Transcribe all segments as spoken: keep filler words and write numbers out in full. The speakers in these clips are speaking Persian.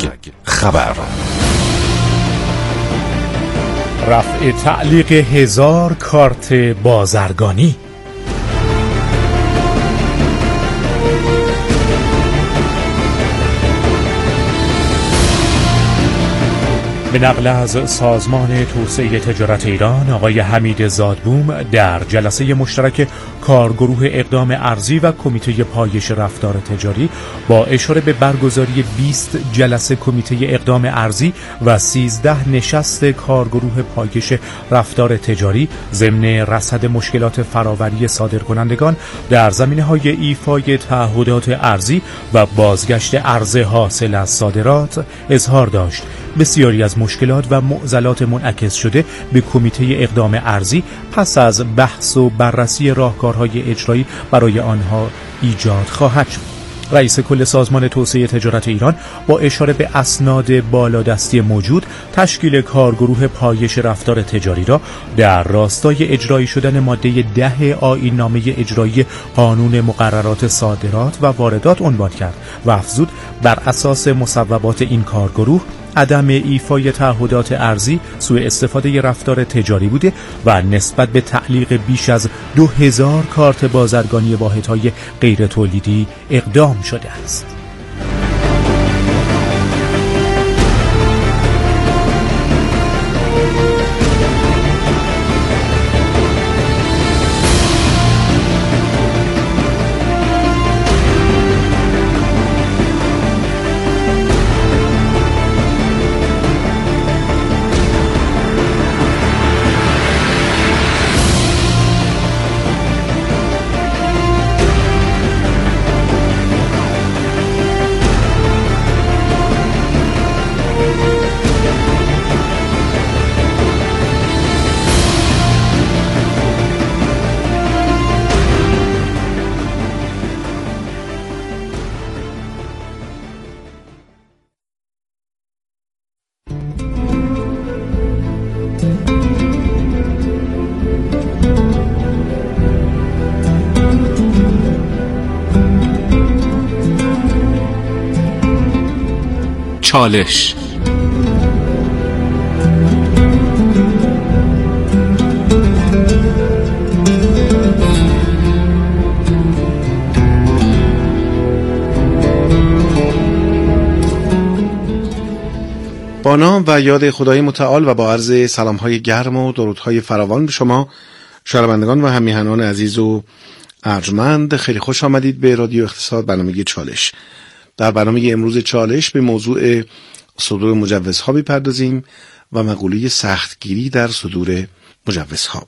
هشتگ خبر. رفع تعلیق هزار کارت بازرگانی. به نقل از سازمان توسعه تجارت ایران، آقای حمید زادبوم در جلسه مشترک کارگروه اقدام ارضی و کمیته پایش رفتار تجاری با اشاره به برگزاری بیست جلسه کمیته اقدام ارضی و سیزده نشست کارگروه پایش رفتار تجاری ضمن رصد مشکلات فراوری صادرکنندگان در زمینه‌های ایفای تعهدات ارضی و بازگشت عرضه حاصل از صادرات اظهار داشت. بسیاری از مشکلات و معضلات منعکس شده به کمیته اقدام ارضی پس از بحث و بررسی راهکارهای اجرایی برای آنها ایجاد خواهد شد. رئیس کل سازمان توسعه تجارت ایران با اشاره به اسناد بالادستی موجود، تشکیل کارگروه پایش رفتار تجاری را در راستای اجرایی شدن ماده ده آیین نامه اجرایی قانون مقررات صادرات و واردات عنوان کرد و افزود بر اساس مصوبات این کارگروه عدم ایفای تعهدات ارضی سوء استفاده رفتار تجاری بوده و نسبت به تعلیق بیش از دو هزار کارت بازرگانی واحدهای غیر تولیدی اقدام شده است. چالش. با نام و یاد خدای متعال و با عرض سلام‌های گرم و درودهای فراوان به شما شنوندگان و هم‌میهنان عزیز و ارجمند، خیلی خوش آمدید به رادیو اقتصاد، برنامه چالش. در برنامه امروز چالش به موضوع صدور مجوزها بپردازیم و مقوله سختگیری در صدور مجوزها.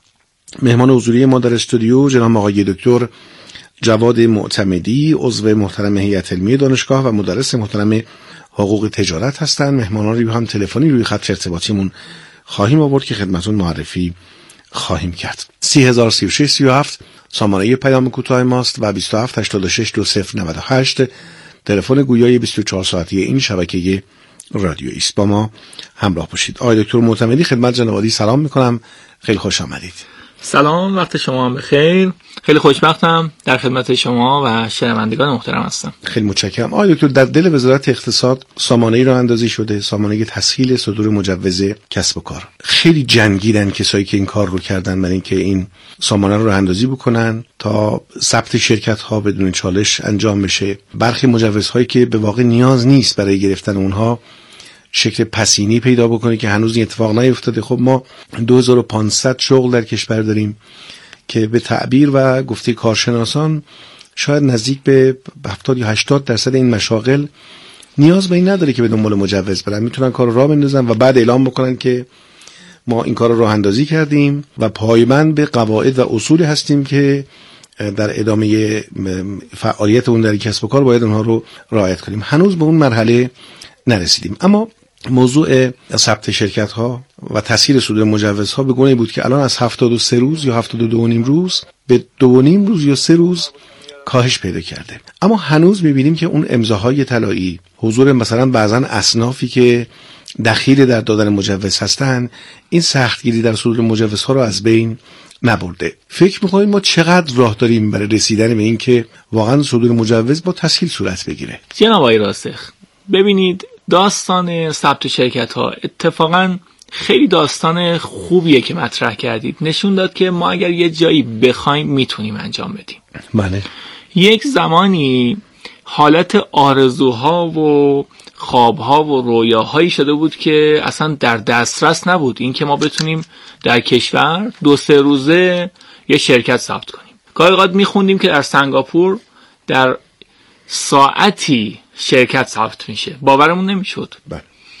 مهمان حضوری ما در استودیو جناب آقای دکتر جواد معتمدی، عضو محترم هیئت علمی دانشگاه و مدرس محترم حقوق تجارت هستند. مهمانان رو هم تلفنی روی خط ارتباطیمون خواهیم آورد که خدمتون معرفی خواهیم کرد. سی هزار سی و شش سی و هفت سامانه پیام کوتاه ماست و بیست و هفت هشتاد و شش دو صفر نود و هشت تلفن گویای بیست و چهار ساعته این شبکه رادیویی است. با ما همراه باشید. آقای دکتر معتمدی، خدمت جناب عالی سلام میکنم، خیلی خوش آمدید. سلام، وقت شما هم بخیر. خیلی خوشبختم در خدمت شما و شنوندگان محترم هستم. خیلی متشکرم. آقای دکتر، در دل وزارت اقتصاد سامانه‌ای راه اندازی شده، سامانه تسهیل صدور مجوز کسب و کار. خیلی جنگیدن کسایی که این کار رو کردن برای اینکه این سامانه رو راه اندازی بکنن تا ثبت شرکت ها بدون چالش انجام بشه. برخی مجوزهایی که به واقع نیاز نیست برای گرفتن اونها شکل پسینی پیدا بکنه که هنوز این اتفاق نیفتاده. خب ما دو هزار و پانصد شغل در کشور داریم که به تعبیر و گفته کارشناسان شاید نزدیک به هفتاد یا هشتاد درصد این مشاغل نیاز به این نداره که به دنبال مجوز برن، میتونن کار راه بندازن و بعد اعلام بکنن که ما این کار رو راه اندازی کردیم و پایبند به قواعد و اصول هستیم که در ادامه فعالیت اون در کسب و کار باید اونها رو رعایت کنیم. هنوز به اون مرحله نرسیدیم. اما موضوع ثبت شرکت ها و تسهیل صدور مجوز ها به گونه‌ای بود که الان از هفتاد و سه روز یا هفتاد و دو و نیم روز به دو و نیم روز یا سه روز کاهش پیدا کرده. اما هنوز می‌بینیم که اون امضاهای طلایی، حضور مثلا بعضن اصنافی که دخیل در دادن مجوز هستن، این سختگیری در صدور مجوزها رو از بین نبرده. فکر می‌کنید ما چقدر راه داریم برای رسیدن به این که واقعا صدور مجوز با تسهیل صورت بگیره؟ جناب آقای راسخ، ببینید داستان ثبت شرکت ها اتفاقا خیلی داستان خوبیه که مطرح کردید. نشون داد که ما اگر یه جایی بخوایم میتونیم انجام بدیم. بله. یک زمانی حالت آرزوها و خوابها و رویاهایی شده بود که اصلا در دسترس نبود این که ما بتونیم در کشور دو سه روزه یه شرکت ثبت کنیم. گاهی اوقات میخوندیم که در سنگاپور در ساعتی شرکت ثبت میشه، باورمون نمیشد. بله.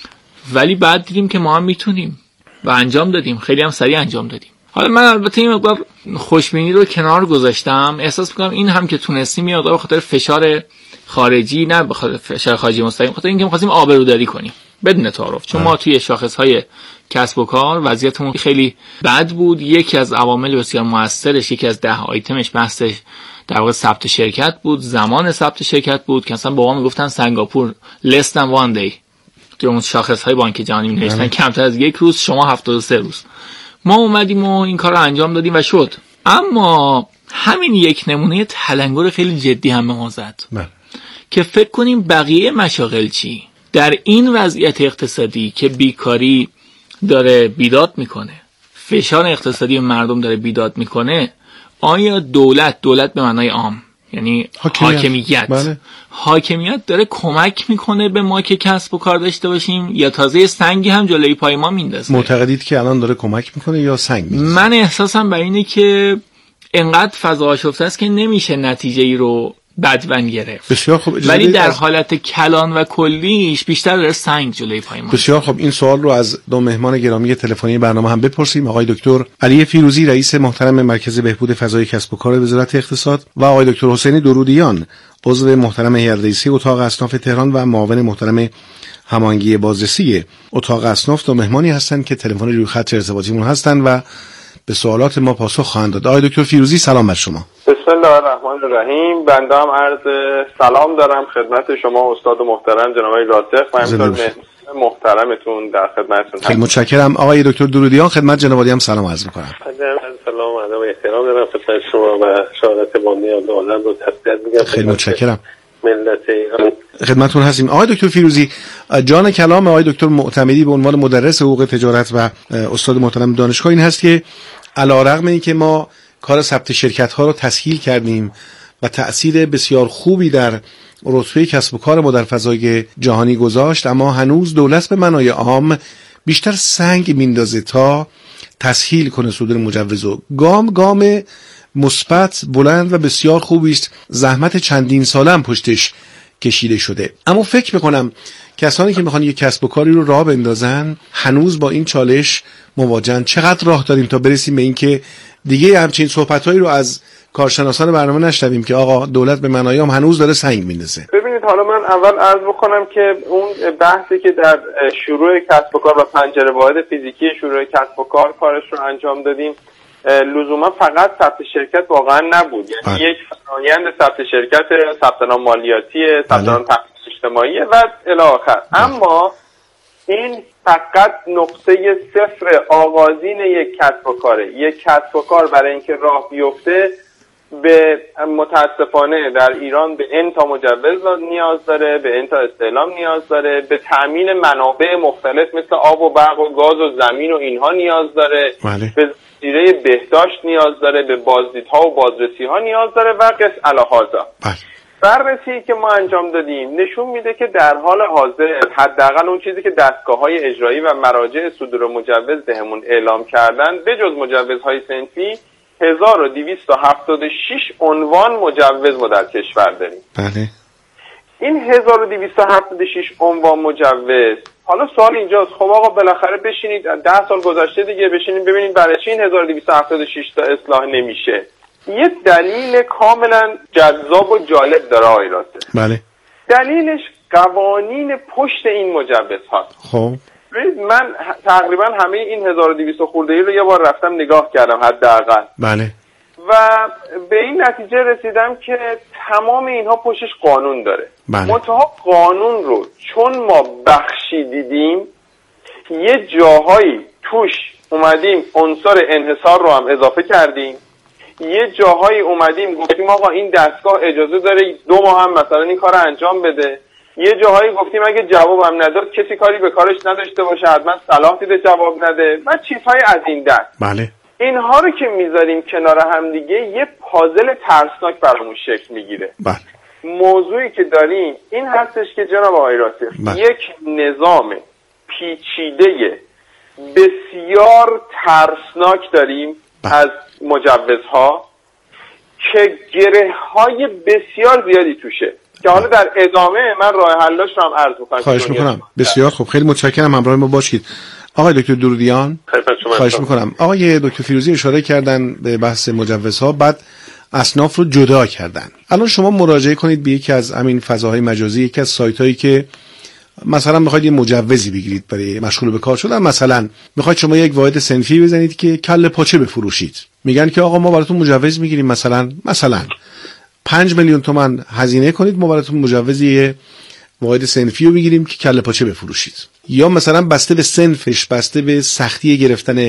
ولی بعد دیدیم که ما هم میتونیم و انجام دادیم، خیلی هم سریع انجام دادیم. حالا من البته این مقدار خوشبینی رو کنار گذاشتم، احساس میکنم این هم که تونستیم یه مقدار به خاطر فشار خارجی، نه به خاطر فشار خارجی مستقیم، خاطر اینکه می‌خواستیم آبروداری کنیم بدون تعارف، چون ما توی شاخص‌های کسب و کار وضعیتمون خیلی بد بود. یکی از عوامل بسیار موثرش، یکی از ده آیتمش بحث در واقع ثبت شرکت بود، زمان ثبت شرکت بود که مثلا با ما میگفتن سنگاپور less than one day، توی اون شاخص‌های بانک جهانی می‌نوشتن کمتر از یک روز، شما هفتاد و سه روز. ما اومدیم و این کار رو انجام دادیم و شد. اما همین یک نمونه تلنگر خیلی جدی هم به ما زد که فکر کنیم بقیه مشاغل چی؟ در این وضعیت اقتصادی که بیکاری داره بیداد میکنه، فشار اقتصادی مردم داره بیداد میکنه، آیا دولت دولت به معنای عام یعنی حاکمیت حاکمیت, بله. حاکمیت داره کمک میکنه به ما که کسب و کار داشته باشیم یا تازه سنگی هم جلوی پای ما میندازه؟ معتقدید که الان داره کمک میکنه یا سنگ میندازه؟ من احساسم بر اینه که انقدر فضا آشفته است که نمیشه نتیجه ای رو بدون گرفت. بسیار خوب. ولی در از... حالت کلان و کلیش بیشتر داره سنگ جلوی پای ما. بسیار خوب. این سوال رو از دو مهمان گرامی تلفنی برنامه هم بپرسیم. آقای دکتر علی فیروزی رئیس محترم مرکز بهبود فضای کسب و کار وزارت اقتصاد و آقای دکتر حسینی درودیان عضو محترم هیئت رئیسه اتاق اصناف تهران و معاون محترم هماهنگی بازرسی اتاق اصناف، دو مهمانی هستند که تلفن روی خط ارتباطیمون هستند و به سوالات ما پاسخ خواهند داد. آقای دکتر فیروزی سلام بر شما. بسم الله الرحمن الرحیم. بنده هم عرض سلام دارم خدمت شما استاد محترم جناب راسخ و همینطور محترمتون در خدمتتون هستم. خیلی متشکرم. آقای دکتر درودیان خدمت جناب عالی هم سلام عرض می‌کنم. سلام و ادب و احترام دارم خدمت شما و شهادت بانی عالم رو تسلیت میگم. خیلی متشکرم. ملت ایران خدمتتون هستیم. آقای دکتر فیروزی، جان کلام آقای دکتر معتمدی به عنوان مدرس حقوق تجارت و استاد محترم دانشگاه این هست که علیرغم اینکه ما کار ثبت شرکت ها رو تسهیل کردیم و تأثیر بسیار خوبی در رتبه کسب و کار ما در فضای جهانی گذاشت، اما هنوز دولت به معنای عام بیشتر سنگ میندازه تا تسهیل کنه صدور مجوز. گام گام مثبت بلند و بسیار خوبی است، زحمت چندین ساله هم پشتش کشیده شده. اما فکر میکنم کسانی که میخوان یک کسب و کاری رو راه بندازن هنوز با این چالش مواجهن. چقدر راه داریم تا برسیم به این که دیگه همچین صحبتایی رو از کارشناسان برنامه نشنویم که آقا دولت به معنای عام هنوز داره سنگ میندازه؟ ببینید، حالا من اول عرض بکنم که اون بحثی که در شروع کسب و کار و پنجره واحد فیزیکی شروع کسب و کار کارش رو انجام دادیم، لزوما فقط ثبت شرکت واقعا نبود. یعنی یک فرآیند ثبت شرکت، ثبت نام مالیاتی، ثبت نام تامین اجتماعی و الی آخر. اما این فقط نقطه صفر آغازین یک کسب و کاره. یک کسب و کار برای اینکه راه بیفته به متاسفانه در ایران به ان تا مجوز نیاز داره، به ان تا استعلام نیاز داره، به تامین منابع مختلف مثل آب و برق و گاز و زمین و اینها نیاز داره، بله. به زیره بهداشت نیاز داره، به بازدیدها و بازرسی‌ها نیاز داره و قص الهازا. بله. بررسی که ما انجام دادیم نشون میده که در حال حاضر حداقل اون چیزی که دستگاه‌های اجرایی و مراجع صدور مجوز بهمون اعلام کردن، به جز مجوزهای صنفی هزار و دویست و هفتاد و شش عنوان مجوز ما در کشور داریم. بله. این هزار و دویست و هفتاد و شش عنوان مجوز، حالا سوال اینجاست، خب آقا بالاخره بشینید ده سال گذشته دیگه بشینید ببینید برای چی این هزار و دویست و هفتاد و شش تا اصلاح نمیشه. یه دلیل کاملا جذاب و جالب داره آقای راسته. بله. دلیلش قوانین پشت این مجوز هاست. خب من تقریبا همه این هزار و دویست خورده‌ای رو یه بار رفتم نگاه کردم حداقل. بله. و به این نتیجه رسیدم که تمام اینها پشتش قانون داره. بله. منتها قانون رو چون ما بخشی دیدیم، یه جاهایی توش اومدیم عنصر انحصار رو هم اضافه کردیم، یه جاهایی اومدیم گفتیم آقا این دستگاه اجازه داره دو ماه هم مثلا این کار رو انجام بده، یه جاهایی گفتیم اگه جوابم نداد کسی کاری به کارش نداشته باشه، حتما صلاح دیده جواب نده و چیزهای از این دست. بله. اینها رو که میذاریم کنار هم دیگه یه پازل ترسناک برامون شکل میگیره. بله. موضوعی که داریم این هستش که جناب آقای راسخ بله. یک نظام پیچیده بسیار ترسناک داریم بله. از مجوزها که گره های بسیار زیادی توشه که حالا در ادامه من راه حلش رو هم عرض می‌کنم. خواهش میکنم. بسیار خوب، خیلی متشکرم، همراه ما باشید. آقای دکتر درودیان خواهش میکنم. آقای دکتر فیروزی اشاره کردن به بحث مجوزها، بعد اصناف رو جدا کردن. الان شما مراجعه کنید به یکی از همین فضاهای مجازی، یکی از سایت‌هایی که مثلا میخواید یه مجوزی بگیرید برای مشغول به کار شدن، مثلا میخواید شما یک واحد صنفی بزنید که کله پاچه بفروشید، میگن که آقا ما براتون مجوز میگیریم، مثلا مثلا پنج میلیون تومان هزینه کنید ما براتون مجوزی واحد صنفی رو بگیریم که کله پاچه بفروشید. یا مثلا بسته به صنفش، بسته به سختی گرفتن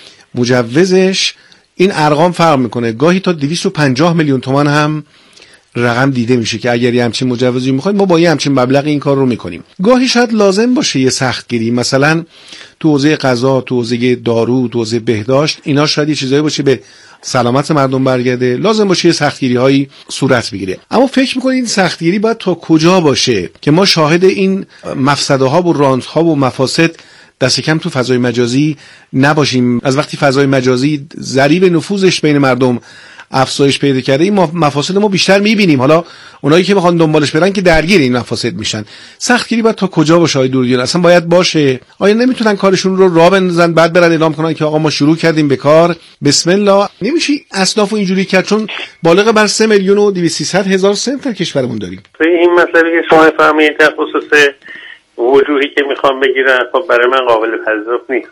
مجوزش، این ارقام فرق میکنه. گاهی تا دویست و پنجاه میلیون تومان هم رقم دیده میشه که اگر یه همچین مجوزی میخواید ما با یه همچین مبلغ این کار رو میکنیم. گاهی شاید لازم باشه یه سختگیری، مثلا تو حوزه غذا، تو حوزه دارو، تو حوزه بهداشت، اینا شاید یه چیزایی باشه به سلامت مردم برگرده، لازم باشه یه سختگیری هایی صورت بگیره. اما فکر میکنید این سختگیری باید تا کجا باشه که ما شاهد این مفسده ها و رانت ها و مفاسد دست کم تو فضای مجازی نباشیم؟ از وقتی فضای مجازی ضریب نفوذش بین مردم افزایش پیدا کرده، این مفاسد ما بیشتر میبینیم. حالا اونایی که میخوان دنبالش برن که درگیر این مفاسد میشن. سختگیری باید تا کجا باشه آقای درودیان؟ اصلا باید باشه؟ آیا نمیتونن کارشون رو راه بندازن بعد برن اعلام کنن که آقا ما شروع کردیم به کار، بسم الله؟ نمیشه اصنافو اینجوری کرد، چون بالغ بر سه میلیون و دویست سیصد هزار صنف در کشورمون داریم. این مسئله که شما فهمید در خصوص وجوهی که میخوام بگیرن، خب برای من قابل پذیرش نیست.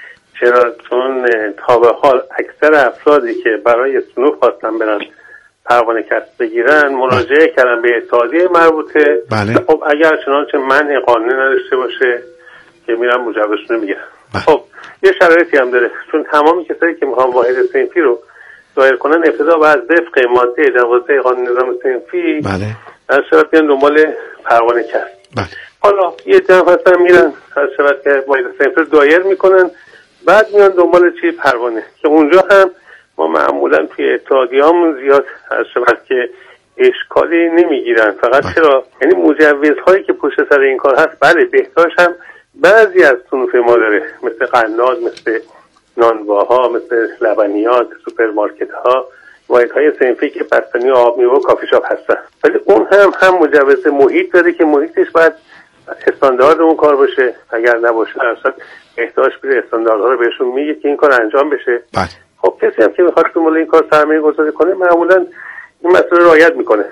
چرا؟ چون تا به حال اکثر افرادی که برای صنوف خواستن برن پروانه کسب بگیرن مراجعه کردن به اتحادیه مربوطه. بله. خب اگر چنانچه منع قانونی نداشته باشه که میرن مجوزشون میگیرن. خب یه شرایطی هم داره، چون تمامی کسایی که میخوان واحد صنفی رو ظاهر کنن ابتدا باید وفق ماده دوازده قانون نظام صنفی بله در صورت بیان دنبال پروانه کسب. بله. حالا یه جمع هستن میرن در صورت که واحد صنفی رو دایر میکنن، بعد میان دنبال چی؟ پروانه، که اونجا هم ما معمولا توی اتحادیه‌مون زیاد از شبه که اشکالی نمیگیرن. فقط بله. چرا؟ یعنی مجوزهایی که پشت سر این کار هست، بله بهداشت هم بعضی از صنوف ما داره، مثل قناد، مثل نانواها، مثل لبنیات، سوپرمارکت ها، واحدهای صنفی که بستنی آب میوه و کافی شاپ هستن، ولی اون هم هم مجوز محیط داره که محیطش باید استاندارد اون کار باشه. اگر نباشه اصلا بهداشت بره استانداردها رو بهشون میگه که این کار انجام بشه. بله. خب کسی هم که میخواد دنبال این کار سرمایه گذاری کنه معمولا این مسئله رعایت میکنه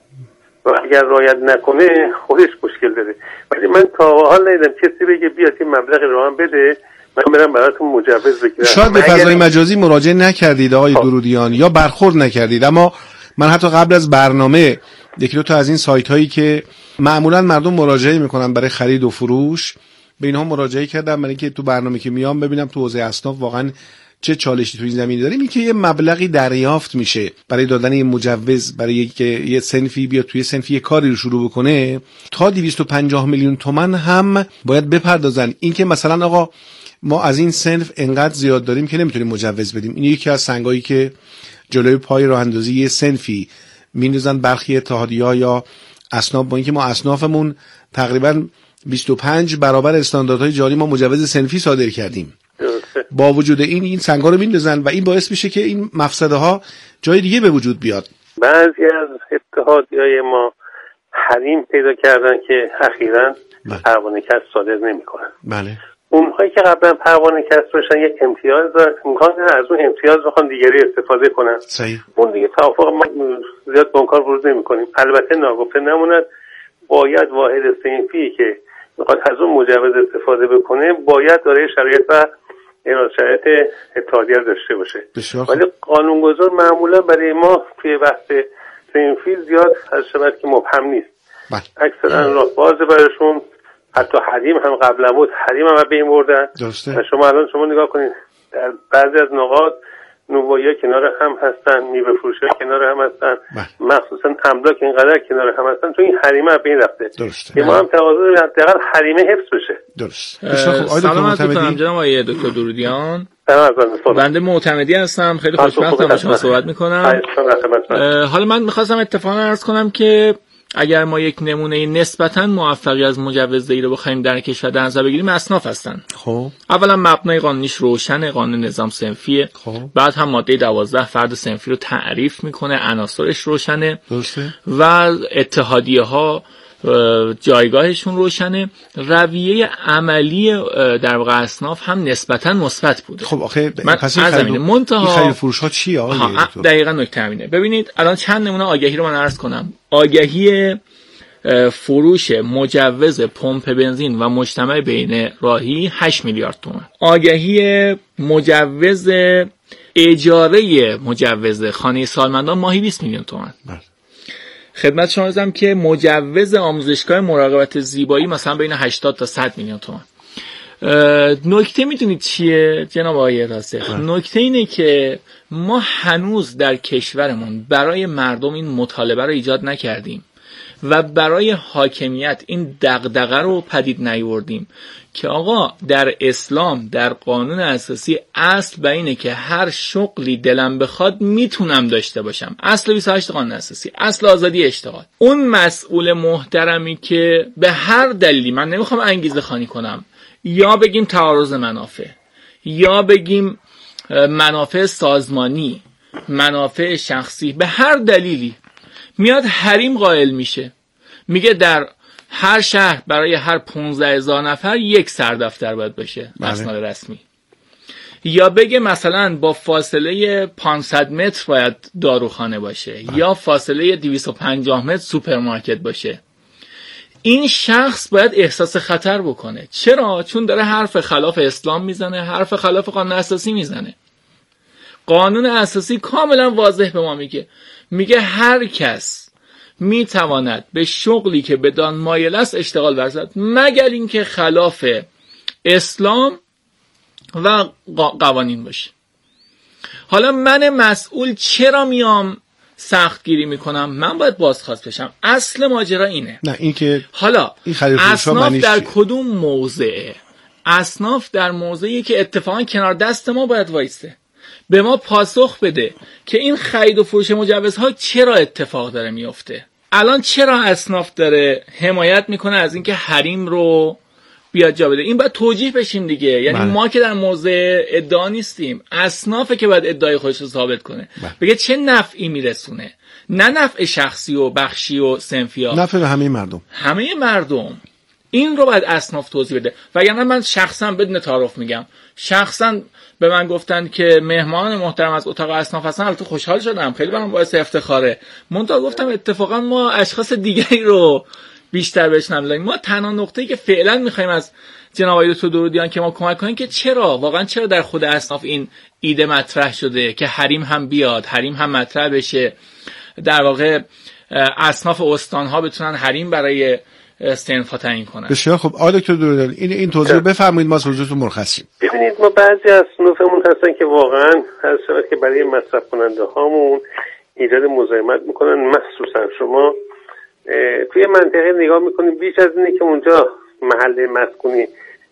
و اگر رعایت نکنه خودش مشکل داره. ولی من تا حال ندیدم کسی بگه بیاد این مبلغ رو هم بده من برم براتون مجوز بگیرم. شاید به فضای مجازی مراجعه نکردید آقای درودیان یا برخورد نکردید، اما من حتی قبل از برنامه یکی دو تا از این سایت هایی که معمولا مردم مراجعه میکنن برای خرید و فروش به اینها مراجعه کردم، برای اینکه تو برنامه که میام ببینم تو حوزه اصناف واقعا چه چالشی تو این زمینه داریم. این که یه مبلغی دریافت میشه برای دادن یه مجوز برای اینکه یه صنفی بیاد توی صنفی یه کاری رو شروع بکنه، تا دویست و پنجاه میلیون تومان هم باید بپردازن. این که مثلا آقا ما از این صنف انقدر زیاد داریم که نمیتونیم مجوز بدیم، این یکی از سنگایی که جلوی پای راه اندازی یه صنفی میندازن برخی اتحادیه‌ها یا اصناف، با اینکه ما اصنافمون تقریبا بیست و پنج برابر استانداردهای جاری ما مجوز صنفی صادر کردیم. با وجود این این سنگا رو میندازن و این باعث میشه که این مفسده ها جای دیگه به وجود بیاد. بعضی از اتحادیه‌های ما حریم پیدا کردن که اخیراً پروانه کسب صادر نمیکنن. بله. اونهایی که قبلا پروانه کسب داشتن یک امتیاز دارن، میخوان از اون امتیاز بخوان دیگری استفاده کنن. صحیح. اون دیگه توافق ما زیاد به اون کار ورود نمی‌کنیم. البته ناگفته نموند باید واحد صنفی که میخواد از اون مجوز استفاده بکنه باید داره شرایط و شرایط اتحادیه داشته باشه. ولی قانونگذار معمولا برای ما توی بحث صنفی زیاد از شرایط که مبهم نیست. اکثرا راه باز براشون، حتی حریم هم قبلا بود، حریم هم به این بردن. شما الان شما نگاه کنید در بعضی از نقاط نونوایی کنار هم هستن، میوه فروشی کنار هم هستن، مخصوصا املاک اینقدر کنار هم هستن تو این حریمه از بین رفته. درسته. ما هم تقاضا داریم حداقل حریمه حفظ بشه. درست. سلام عرض می‌کنم جناب آقای دکتر درودیان. سلام. بنده معتمدی هستم، خیلی خوشبختم با شما صحبت می‌کنم. حالا من می‌خواستم اتفاقا عرض کنم که اگر ما یک نمونه نسبتاً موفقی از مجوزدهی رو بخوایم در کشور در نظر بگیریم، اصناف هستن. خب اولا مبنای قانونیش روشنه، قانون نظام صنفیه. خب بعد هم ماده دوازده فرد صنفی رو تعریف میکنه، عناصرش روشنه. درسته. و اتحادیه ها جایگاهشون روشنه. رویه عملی در واقع اصناف هم نسبتاً مثبت بوده. خب آخه من پس این خرید منتها خرید فروش ها چیه آقای دکتر؟ دقیقاً نکته همینه. ببینید الان چند نمونه آگهی رو من عرض کنم. آگهی فروش مجوز پمپ بنزین و مجتمع بین راهی هشت میلیارد تومان. آگهی مجوز اجاره مجوز خانه سالمندان ماهی بیست میلیون تومان. خدمت شما عرضم که مجوز آموزشگاه مراقبت زیبایی مثلا بین هشتاد تا صد میلیون تومان. نکته میدونید چیه جناب آقای راسخ؟ نکته اینه که ما هنوز در کشورمون برای مردم این مطالبه رو ایجاد نکردیم و برای حاکمیت این دغدغه رو پدید نیاوردیم که آقا در اسلام در قانون اساسی اصل به اینه که هر شغلی دلم بخواد میتونم داشته باشم. اصل بیست و هشت قانون اساسی، اصل آزادی اشتغال. اون مسئول محترمی که به هر دلیلی، من نمیخوام انگیزه خوانی کنم، یا بگیم تعارض منافع، یا بگیم منافع سازمانی، منافع شخصی، به هر دلیلی میاد حریم قائل میشه، میگه در هر شهر برای هر پونزده هزار نفر یک سردفتر باید باشه اسناد رسمی، یا بگه مثلا با فاصله پانصد متر باید داروخانه باشه بله. یا فاصله دویست و پنجاه متر سوپرمارکت باشه. این شخص باید احساس خطر بکنه. چرا؟ چون داره حرف خلاف اسلام میزنه، حرف خلاف قانون اساسی میزنه. قانون اساسی کاملا واضح به ما میگه میگه هر کس میتواند به شغلی که بدان مایل است اشتغال ورزد مگر اینکه خلاف اسلام و قوانین باشه. حالا من مسئول چرا میام سخت گیری میکنم؟ من باید بازخواست بشم. اصل ماجرا اینه. نه این که حالا این اصناف در کدوم موضعه؟ اصناف در موضعی که اتفاقا کنار دست ما باید وایسته، به ما پاسخ بده که این خرید و فروش مجوزها چرا اتفاق داره میفته. الان چرا اصناف داره حمایت میکنه از اینکه حریم رو بیاد جا بده؟ این باید توجیه بشیم دیگه. یعنی بله. ما که در موضع ادعا نیستیم، اصنافه که باید ادعای خودش رو ثابت کنه بله. بگه چه نفعی میرسونه، نه نفع شخصی و بخشی و صنفی ها، نفع همه مردم. همه مردم این رو باید اصناف توضیح بده. وگرنه من شخصا بدون تعارف میگم، شخصا به من گفتن که مهمان محترم از اتاق اصناف هستن، البته خوشحال شدم، خیلی برام باعث افتخاره. منتها گفتم اتفاقا ما اشخاص دیگری رو بیشتر بشنویم. ما تنها نقطه‌ای که فعلا می‌خوایم از جناب آقای دکتر درودیان که ما کمک کنیم که چرا واقعا چرا در خود اصناف این ایده مطرح شده که حریم هم بیاد، حریم هم مطرح بشه، در واقع اصناف استان‌ها بتونن حریم برای صنف‌ها تعیین کنن. بسیار خب آقای دکتر درودیان این این توضیح بفرمایید، ما از حضورتون مرخصیم. ببینید ما بعضی از صنفمون هستن که واقعا هر شود که برای مصرف کننده هامون ایجاد مزاحمت میکنن. مخصوصا شما توی منطقه نگاه میکنیم بیش از اینه که اونجا محل مسکونی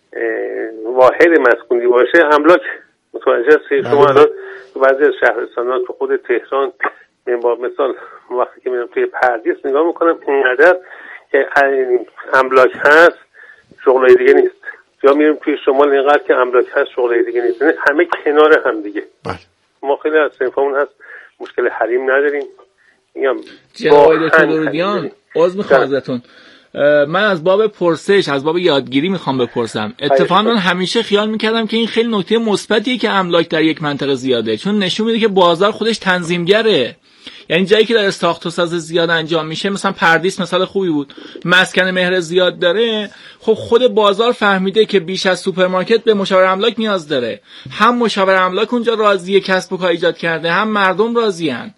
واحد مسکونی باشه املاک متوجه هستید. شما الان تو بعضی از شهرستان‌ها تو خود تهران با مثال وقتی که میرم توی پردیس نگاه میکنم اینقدر که املاک هست شغلای دیگه نیست، یا میریم توی شمال اینقدر که املاک هست شغلای دیگه نیست، یعنی همه کنار هم دیگه. بله. ما خیلی از صنفمون هست مشکل حریم نداریم. میگم جناب آقای دکتر درودیان عذر میخوام ازتون، من از باب پرسش، از باب یادگیری میخوام بپرسم. اتفاقا من همیشه خیال میکردم که این خیلی نکته مثبتیه که املاک در یک منطقه زیاده، چون نشون میده که بازار خودش تنظیمگره. یعنی جایی که در ساخت و ساز زیاد انجام میشه، مثلا پردیس مثال خوبی بود، مسکن مهر زیاد داره، خب خود بازار فهمیده که بیش از سوپرمارکت به مشاور املاک نیاز داره، هم مشاور املاک اونجا راضیه کسب و کار ایجاد کرده، هم مردم راضیان.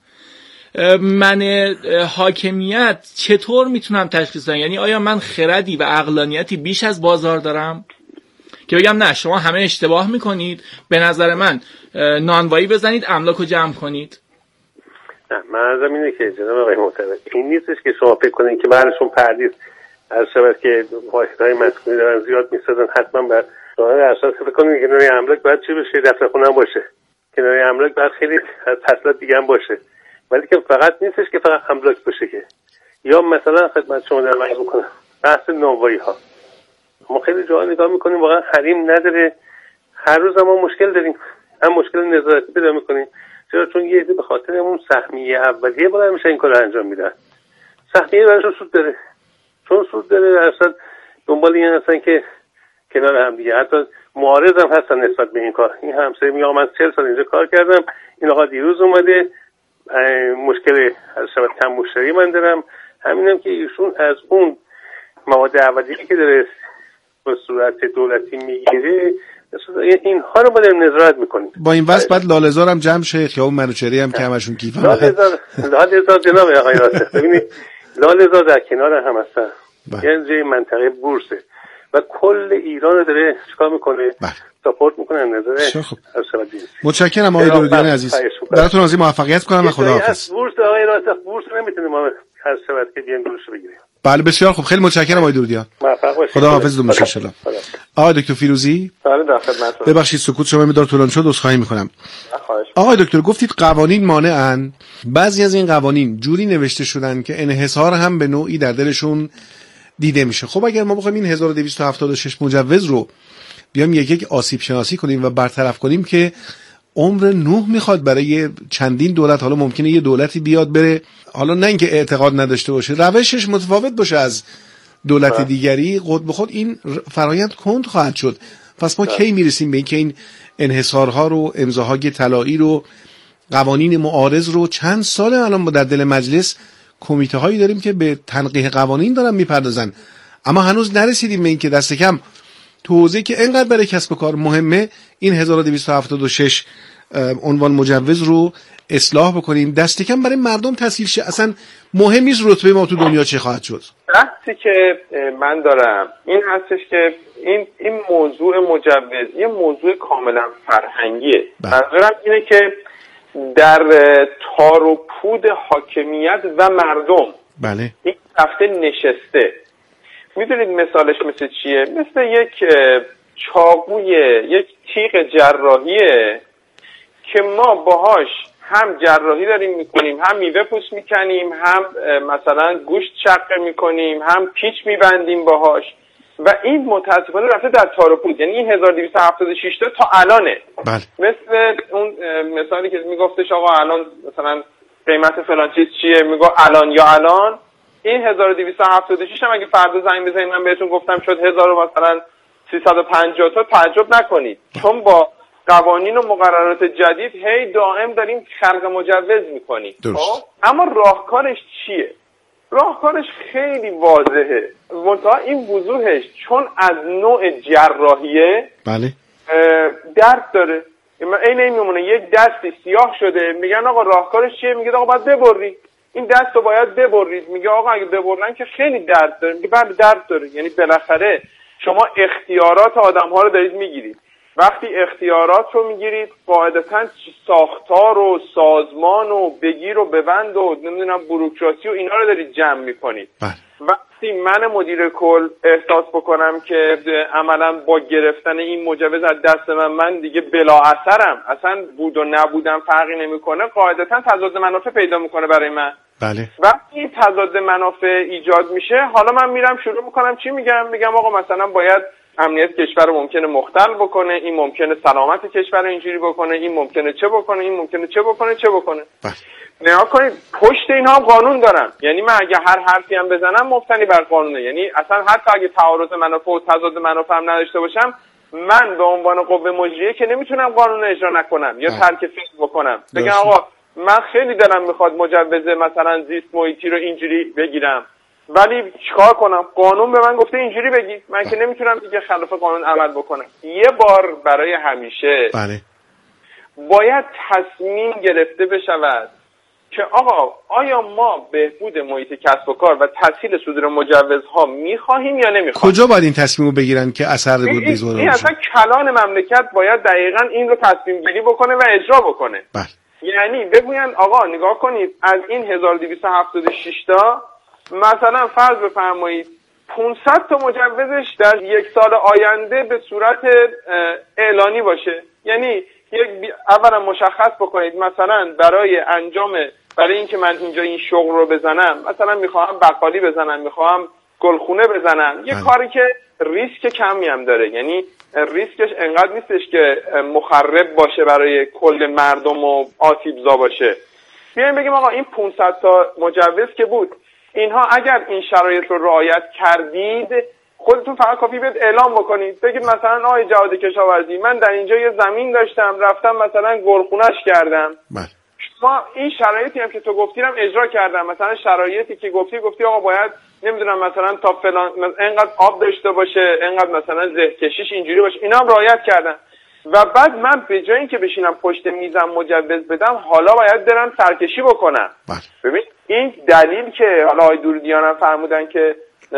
من حاکمیت چطور میتونم تشخیص بدم؟ یعنی آیا من خردی و عقلانیتی بیش از بازار دارم، که بگم نه شما همه اشتباه میکنید، به نظر من نانوایی بزنید املاکو جمع کنید. نه منظورم اینه که جناب آقای محترم این نیستش که شما فکر کنید که بعدشون پردیس از شبت که واحدهای مسکونی دارن زیاد میسازن حتما بر شما ارشاد فکر کنید که کنار املاک باید چی بشه؟ دفتر خونه هم باشه، کنار املاک باید خیلی تسهیلات دیگه هم باشه، ولی که فقط نیستش که فقط املاک باشه که. یا مثلا خدمت شما در معنی بکنم بحث نانوایی ها، ما خیلی جاها نگاه میکنیم واقعا حریم نداره، هر روز ما مشکل داریم، هم مشکل نظارتی پیدا میکنیم. چرا؟ چون یه عده به خاطر اون سهمیه اولیه باید میشه این کارو انجام میدن. سهمیه براشون سود داره، چون سود داره درصد دنبال این هستن که کنار هم دیگه حتی معارض هم هستن نسبت به این کار. این همسایه میگه من چهل سال اینجا کار کردم، این آقا دیروز اومده مشکل از شبت کم مشتری من دارم، همینم که ایشون از اون مواد اولیه که داره به صورت دولتی میگیره اینها رو باید نظارت میکنیم. با این واسه بعد لاله‌زار هم جمع شه، خیابون منوچهری هم که همشون کیفن. لاله‌زار لاله‌زار جناب آقای راسخ ببینید لاله‌زار در کنار هم هستن، یعنی جای منطقه بورسه و کل ایران رو داره چیکار میکنه؟ ساپورت میکنه نظر متشکرم آقای درودیان عزیز، براتون آرزوی موفقیت کنم و خداحافظ. بورس آقای راسخ بورس نمیتونه ما هر شبت که بیان گروش بگیریم. بله بسیار خوب، خیلی متشکرم آقای درودیان. موفق باشید. خداحافظ دو ان شاء الله. آقای دکتر فیروزی. بله در خدمتتون. ببخشید سکوت شما مقدار طولانی شد، عذرخواهی میکنم. آقای دکتر گفتید قوانین مانعن، بعضی از این قوانین جوری نوشته شدن که انحصار هم به نوعی در دلشون دیده میشه. خب اگر ما بخوایم این هزار و دویست و هفتاد و شش مجوز رو بیام یک یک آسیب شناسی کنیم و برطرف کنیم که عمر نوح میخواد برای چندین دولت، حالا ممکنه یه دولتی بیاد بره، حالا نه اینکه اعتقاد نداشته باشه، روشش متفاوت باشه از دولت دیگری، خود به خود این فرایند کند خواهد شد. پس ما کی میرسیم به اینکه این انحصارها رو، امضاهای طلایی رو، قوانین معارض رو، چند سال الان ما در دل مجلس کمیته هایی داریم که به تنقیح قوانین دارن میپردازن، اما هنوز نرسیدیم به اینکه دست کم توضیحی که اینقدر برای کسب و کار مهمه این هزار و دویست و هفتاد و شش عنوان مجوز رو اصلاح بکنیم، دست کم برای مردم تسهیل شه. اصلا مهم نیست رتبه ما تو دنیا چه خواهد شد. بحثی که من دارم این هستش که این این موضوع مجوز یه موضوع کاملا فرهنگیه. منظورم اینه که در تار و پود حاکمیت و مردم بله این رفته نشسته. میدونید مثالش مثل چیه؟ مثل یک چاقوی، یک تیغ جراحیه که ما باهاش هم جراحی داریم میکنیم، هم میوه پوست میکنیم، هم مثلا گوشت شقه میکنیم، هم پیچ میبندیم باهاش و این متاسفانه رفته در تار و پود. یعنی این هزار و دویست و هفتاد و شش تا تا الانه. بله. مثل اون مثالی که میگفتش آقا الان مثلا قیمت فلان چیز چیه، میگه الان یا الان. این هزار و دویست و هفتاد و شش هم اگه فردا زنگ بزنید من بهتون گفتم شد هزار و مثلا سیصد و پنجاه تا، تعجب نکنید، چون با قوانین و مقررات جدید هی دائم داریم خلق مجوز میکنیم. اما راهکارش چیه؟ راهکارش خیلی واضحه، منتها این وضوحش چون از نوع جراحیه بله درد داره. این این میمونه یک دستی سیاه شده، میگن آقا راهکارش چیه؟ میگه آقا باید ببری این دست رو، باید ببرید. میگه آقا اگه ببرن که خیلی درد داره. میگه بله درد داره. یعنی بالاخره شما اختیارات آدم ها رو دارید میگیرید. وقتی اختیارات رو میگیرید قاعدتاً ساختار و سازمان و بگیر و ببند و نمیدونم بوروکراسی و اینا رو دارید جمع میکنید. وقتی من مدیر کل احساس بکنم که عملاً با گرفتن این مجوز از دست من من دیگه بلا اثرم، اصلا بود و نبودم فرقی نمیکنه، قاعدتاً تضاد منافع پیدا میکنه برای من. بله. وقتی این تضاد منافع ایجاد میشه، حالا من میرم شروع میکنم چی میگم؟ میگم آقا مثلا باید امنیت کشور رو ممکنه مختل بکنه، این ممکنه سلامت کشور رو اینجوری بکنه، این ممکنه چه بکنه، این ممکنه چه بکنه چه بکنه. نگاه کنید پشت اینها هم قانون دارن. یعنی من اگه هر حرفی هم بزنم مبتنی بر قانونه. یعنی اصلا حتی اگه تعارض منافع و تضاد منافع هم نداشته باشم، من به عنوان قوه مجریه که نمیتونم قانون اجرا نکنم یا ترک فعل بکنم. بگم آقا من خیلی دلم میخواد مجوز مثلا زیست محیطی رو اینجوری بگیرم، ولی چیکار کنم؟ قانون به من گفته اینجوری بگی، من که نمیتونم دیگه خلاف قانون عمل بکنم. یه بار برای همیشه بله. باید تصمیم گرفته بشود که آقا آیا ما بهبود محیط کسب و کار و تسهیل صدور مجوزها میخواهیم یا نمیخواهیم؟ کجا باید این تصمیم رو بگیرن که اثر بود بزرگ این اصلا کلان مملکت باید دقیقاً این رو تصمیم گیری بکنه و اجرا بکنه. بله. یعنی بگوین آقا نگاه کنید از این هزار و دویست و هفتاد و شش تا مثلا فرض بفرمایید پانصد تا مجوزش در یک سال آینده به صورت اعلانی باشه. یعنی یک اولا مشخص بکنید مثلا برای انجام برای اینکه من اینجا این شغل رو بزنم مثلا میخوام بقالی بزنم، میخوام گلخونه بزنم، یه کاری که ریسک کمی هم داره، یعنی ریسکش انقدر نیستش که مخرب باشه برای کل مردم و آسیبزا باشه. بیایم بگیم آقا این پانصد تا مجوز که بود، اینها اگر این شرایط رو رعایت کردید خودتون فقط کافی بید اعلام بکنید، بگید مثلا آقای جواد کشاورزی من در اینجا یه زمین داشتم رفتم مثلا گلخونه‌اش کردم، بله. ما این شرایطی هم که تو گفتی هم اجرا کردم، مثلا شرایطی که گفتی گفتی آقا باید نمیدونم مثلا تا فلان اینقدر آب داشته باشه، اینقدر مثلا زهکشیش اینجوری باشه، اینا هم رعایت کردن و بعد من به جای اینکه بشینم پشت میزم مجوز بدم حالا باید برم سرکشی بکنم. بله. ببین این دلیل که حالا آقای دوردیان هم فرمودن که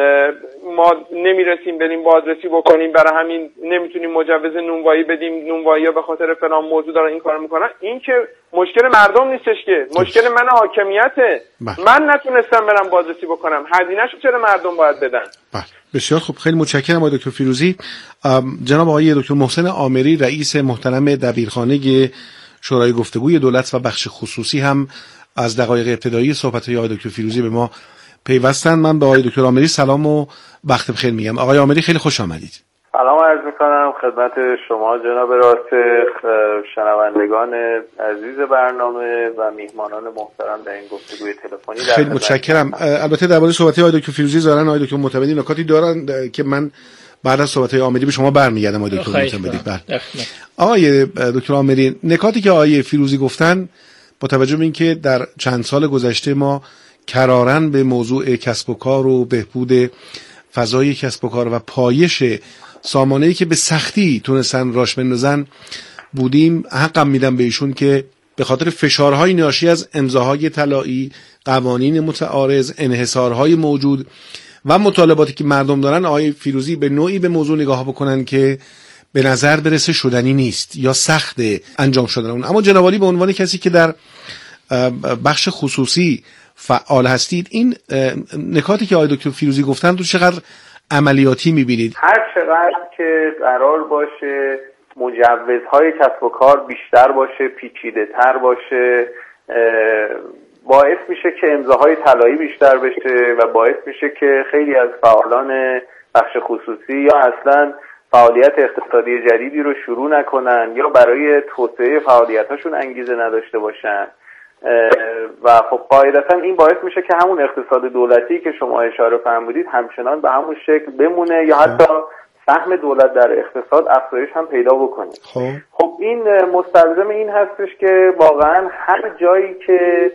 ما نمیرسیم بریم بازرسی بکنیم برای همین نمیتونیم مجوز نونوایی بدیم، نونوایی ها به خاطر فلان موضوع دارن این کارو میکنن، این که مشکل مردم نیستش که مشکل من حاکمیته. من نتونستم برم بازرسی بکنم، هزینه‌شو چرا مردم باید بدن؟ بله بسیار خوب، خیلی متشکرم آقای دکتر فیروزی. جناب آقای دکتر محسن عامری رئیس محترم دبیرخانه شورای گفتگوی دولت و بخش خصوصی هم از دقایق ابتدایی صحبت‌های آقای دکتر فیروزی به ما پیوستن. من به آقای دکتر عامری سلام و وقت بخیر میگم. آقای عامری خیلی خوش آمدید. سلام عرض میکنم خدمت شما جناب راسخ، شنوندگان عزیز برنامه و میهمانان محترم در این گفتگوی تلفنی. خیلی متشکرم. البته درباره صحبت‌های آقای دکتر فیروزی ظاهرا آقای دکتر معتمدی نکاتی دارن که من بعد از صحبت‌های عامری به شما برمیگردم. آقای دکتر معتمدی بله. آقای دکتر عامری، نکاتی که آقای فیروزی گفتن با توجه به اینکه در چند سال گذشته ما کراراً به موضوع کسب و کار و بهبود فضای کسب و کار و پایش سامانه‌ای که به سختی تونستن راش بندازن بودیم، حقم میدم به ایشون که به خاطر فشارهای ناشی از امضاهای طلایی، قوانین متعارض، انحصارهای موجود و مطالباتی که مردم دارن، آقای فیروزی به نوعی به موضوع نگاه بکنن که به نظر برسه شدنی نیست یا سخت انجام شدن اون. اما جناب عالی به عنوان کسی که در بخش خصوصی فعال هستید، این نکاتی که آقای دکتر فیروزی گفتن رو چقدر عملیاتی میبینید؟ هر چقدر که قرار باشه مجوزهای کسب و کار بیشتر باشه، پیچیده تر باشه، باعث میشه که امضاهای طلایی بیشتر بشه و باعث میشه که خیلی از فعالان بخش خصوصی یا اصلا فعالیت اقتصادی جدیدی رو شروع نکنن یا برای توسعه فعالیتاشون انگیزه نداشته باشن و خب قاعدتا این باعث میشه که همون اقتصاد دولتی که شما اشاره فرمودید همچنان به همون شکل بمونه یا حتی سهم دولت در اقتصاد افزایش هم پیدا بکنه. خب خب این مستلزم این هستش که واقعا هر جایی که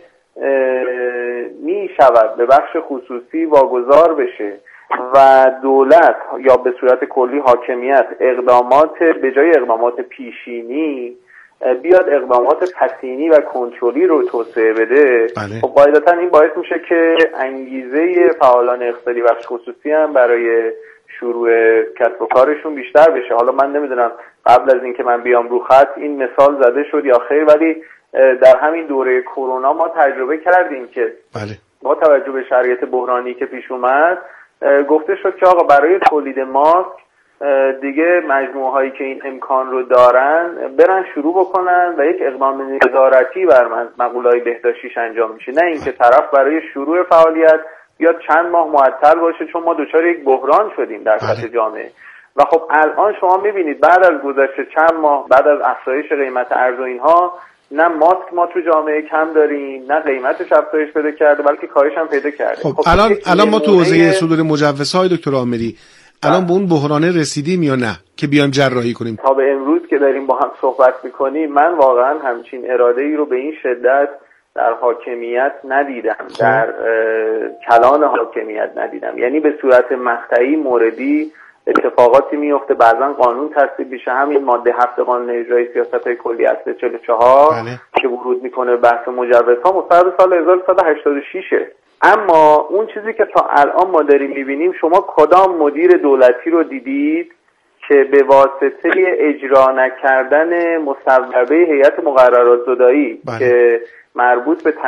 می شود به بخش خصوصی واگذار بشه و دولت یا به صورت کلی حاکمیت اقدامات به جای اقدامات پیشینی بیاد اقدامات پسینی و کنترلی رو توسعه بده، بله. خب قاعدتا این باعث میشه که انگیزه فعالان اقتصادی بخش خصوصی هم برای شروع کسب و کارشون بیشتر بشه. حالا من نمیدونم قبل از اینکه من بیام رو خط این مثال زده شد یا خیر، ولی در همین دوره کرونا ما تجربه کردیم که بله. با توجه به شرایط بحرانی که پیش اومد گفته شد که آقا برای تولید ماسک دیگه مجموعه هایی که این امکان رو دارن برن شروع بکنن و یک اقدام نظارتی بر مقوله‌های بهداشتیش انجام میشه، نه اینکه طرف برای شروع فعالیت بیاد چند ماه معطل باشه، چون ما دچار یک بحران شدیم در سطح جامعه. و خب الان شما میبینید بعد از گذشت چند ماه، بعد از افزایش قیمت ارز و اینها، نه ماسک ما تو جامعه کم داریم، نه قیمتش افزایش پیدا کرده بلکه کاهش هم پیدا کرده. خب, خب الان الان ما تو حوزه صدور مجوزهای دکتر عامری الان به اون بحرانه رسیدیم یا نه که بیایم جراحی کنیم؟ تا به امروز که داریم با هم صحبت میکنیم من واقعا همچین اراده ای رو به این شدت در حاکمیت ندیدم، خب. در کلان حاکمیت ندیدم، یعنی به صورت مقطعی موردی اتفاقاتی میفته، بعضا قانون تصویب میشه. همین ماده هفت قانون اجرایی سیاست‌های کلی اصل چهل و چهار بله. که ورود میکنه بحث مجوزها مستند سال هزار و سیصد و هشتاد و شش. اما اون چیزی که تا الان ما داریم میبینیم، شما کدام مدیر دولتی رو دیدید که به واسطه اجرا نکردن مصوبه هیئت مقررات زدایی بله. که مربوط به